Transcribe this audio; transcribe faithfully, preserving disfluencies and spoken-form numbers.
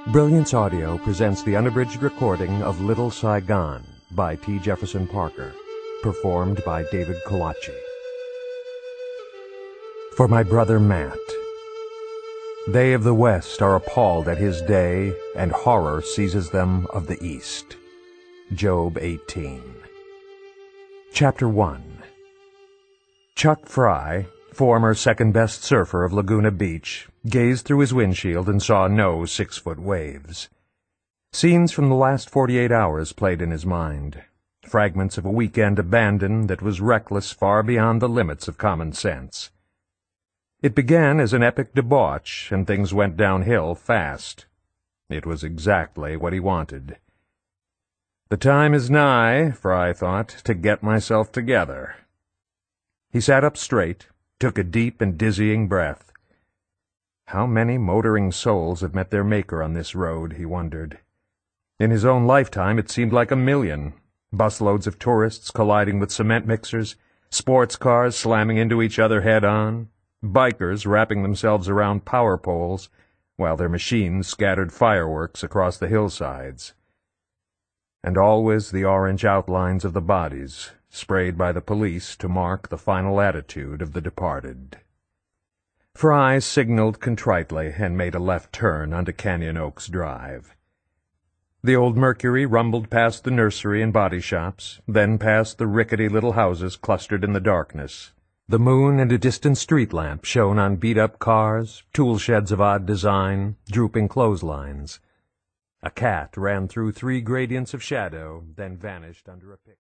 Brilliance Audio presents the unabridged recording of Little Saigon by T. Jefferson Parker, performed by David Kalachi. For my brother Matt. They of the West are appalled at his day, and horror seizes them of the East. Job eighteen. Chapter one. Chuck Fry, former second-best surfer of Laguna Beach, gazed through his windshield and saw no six-foot waves. Scenes from the last forty-eight hours played in his mind, fragments of a weekend abandon that was reckless far beyond the limits of common sense. It began as an epic debauch, and things went downhill fast. It was exactly what he wanted. The time is nigh, Fry thought, to get myself together. He sat up straight, took a deep and dizzying breath. How many motoring souls have met their maker on this road, he wondered. In his own lifetime it seemed like a million. Busloads of tourists colliding with cement mixers, sports cars slamming into each other head-on, bikers wrapping themselves around power poles, while their machines scattered fireworks across the hillsides. And always the orange outlines of the bodies, sprayed by the police to mark the final attitude of the departed. Fry signaled contritely and made a left turn onto Canyon Oaks Drive. The old Mercury rumbled past the nursery and body shops, then past the rickety little houses clustered in the darkness. The moon and a distant street lamp shone on beat-up cars, tool sheds of odd design, drooping clotheslines. A cat ran through three gradients of shadow, then vanished under a pic.